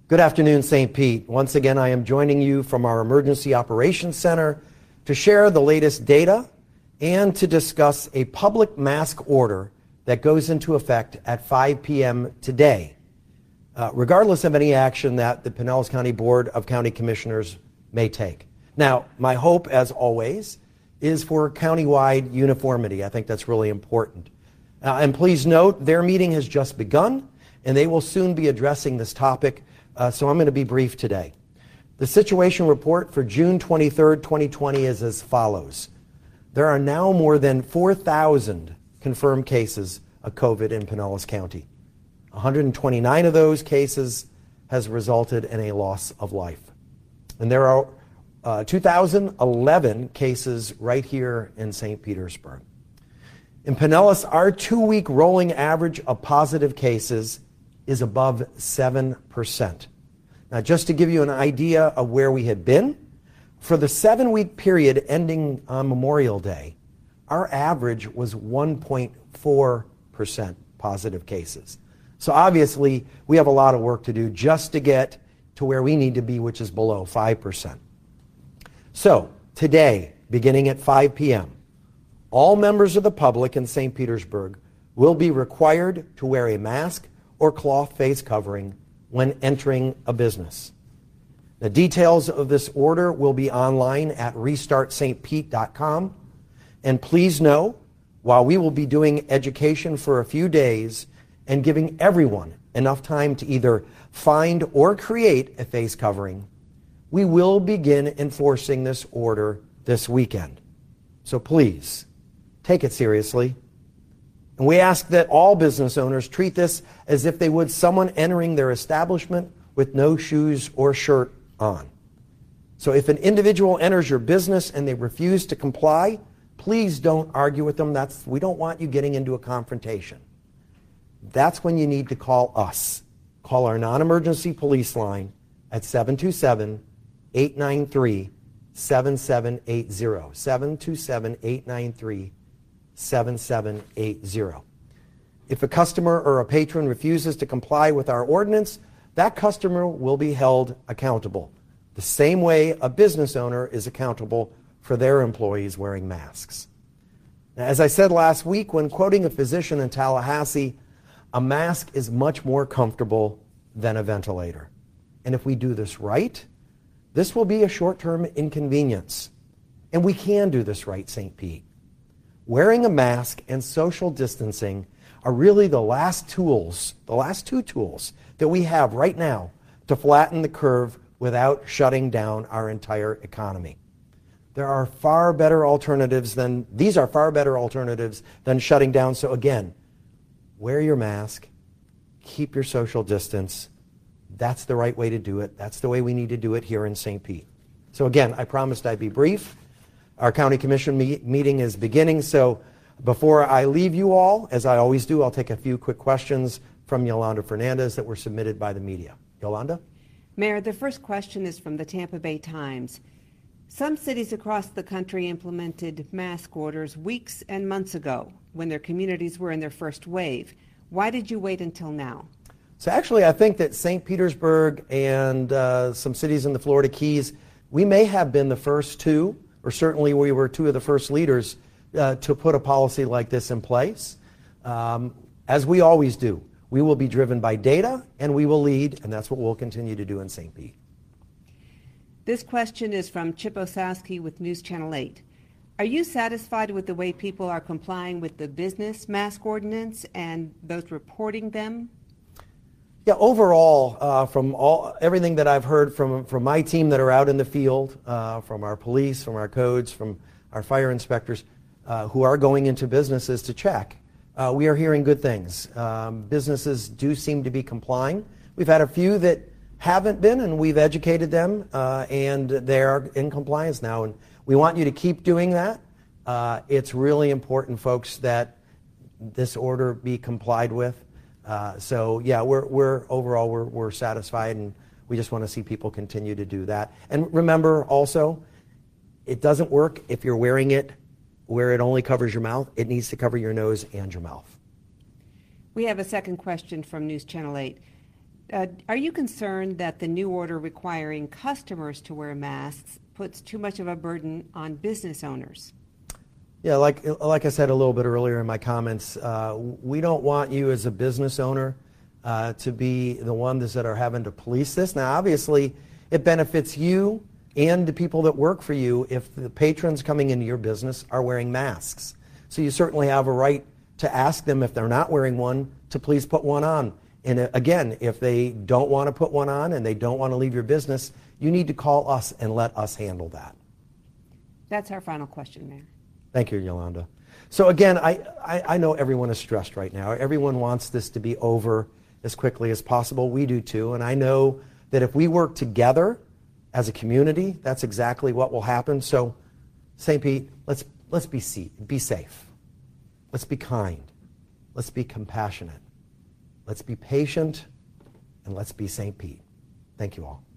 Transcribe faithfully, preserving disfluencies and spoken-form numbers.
Good afternoon, Saint Pete. Once again, I am joining you from our Emergency Operations Center to share the latest data and to discuss a public mask order that goes into effect at five p.m. today, uh, regardless of any action that the Pinellas County Board of County Commissioners may take. Now, my hope, as always, is for countywide uniformity. I think that's really important. Uh, and please note, their meeting has just begun, and they will soon be addressing this topic. Uh, so I'm going to be brief today. The situation report for June twenty-third, twenty twenty is as follows. There are now more than four thousand confirmed cases of COVID in Pinellas County. one hundred twenty-nine of those cases has resulted in a loss of life. And there are uh, two thousand eleven cases right here in Saint Petersburg. In Pinellas, our two-week rolling average of positive cases is above seven percent. Now, just to give you an idea of where we had been, for the seven-week period ending on Memorial Day, our average was one point four percent positive cases. So obviously, we have a lot of work to do just to get to where we need to be, which is below five percent. So, today, beginning at five p.m., all members of the public in Saint Petersburg will be required to wear a mask or cloth face covering when entering a business. The details of this order will be online at restart st pete dot com. And please know, while we will be doing education for a few days and giving everyone enough time to either find or create a face covering, we will begin enforcing this order this weekend. So please, take it seriously. And we ask that all business owners treat this as if they would someone entering their establishment with no shoes or shirt on. So if an individual enters your business and they refuse to comply, please don't argue with them. That's, we don't want you getting into a confrontation. That's when you need to call us. Call our non-emergency police line at seven two seven, eight nine three, seven seven eight zero. seven two seven, eight nine three, seven seven eight zero. If a customer or a patron refuses to comply with our ordinance, that customer will be held accountable, the same way a business owner is accountable for their employees wearing masks. Now, as I said last week when quoting a physician in Tallahassee, a mask is much more comfortable than a ventilator. And if we do this right, this will be a short-term inconvenience. And we can do this right, Saint Pete. Wearing a mask and social distancing are really the last tools, the last two tools that we have right now to flatten the curve without shutting down our entire economy. There are far better alternatives than, these are far better alternatives than shutting down. So again, wear your mask, keep your social distance. That's the right way to do it. That's the way we need to do it here in Saint Pete. So again, I promised I'd be brief. Our county commission me- meeting is beginning, so before I leave you all, as I always do, I'll take a few quick questions from Yolanda Fernandez that were submitted by the media. Yolanda? Mayor, the first question is from the Tampa Bay Times. Some cities across the country implemented mask orders weeks and months ago when their communities were in their first wave. Why did you wait until now? So actually, I think that Saint Petersburg and uh, some cities in the Florida Keys, we may have been the first two, or certainly we were two of the first leaders uh, to put a policy like this in place. Um, as we always do, we will be driven by data and we will lead, and that's what we'll continue to do in Saint Pete. This question is from Chip Osowski with News Channel eight. Are you satisfied with the way people are complying with the business mask ordinance and those reporting them? Yeah, overall, uh, from all everything that I've heard from from my team that are out in the field, uh, from our police, from our codes, from our fire inspectors, uh, who are going into businesses to check, uh, we are hearing good things. Um, businesses do seem to be complying. We've had a few that haven't been, and we've educated them, uh, and they are in compliance now. And we want you to keep doing that. Uh, it's really important, folks, that this order be complied with. Uh, so yeah, we're we're overall we're we're satisfied, and we just want to see people continue to do that. And remember also, it doesn't work if you're wearing it where it only covers your mouth. It needs to cover your nose and your mouth. We have a second question from News Channel eight. Uh, are you concerned that the new order requiring customers to wear masks puts too much of a burden on business owners? Yeah, like, like I said a little bit earlier in my comments, uh, we don't want you as a business owner uh, to be the ones that are having to police this. Now, obviously, it benefits you and the people that work for you if the patrons coming into your business are wearing masks. So you certainly have a right to ask them if they're not wearing one to please put one on. And uh, again, if they don't want to put one on and they don't want to leave your business, you need to call us and let us handle that. That's our final question, Mayor. Thank you, Yolanda. So again, I, I, I know everyone is stressed right now. Everyone wants this to be over as quickly as possible. We do too. And I know that if we work together as a community, that's exactly what will happen. So Saint Pete, let's, let's be, be safe. Let's be kind. Let's be compassionate. Let's be patient. And let's be Saint Pete. Thank you all.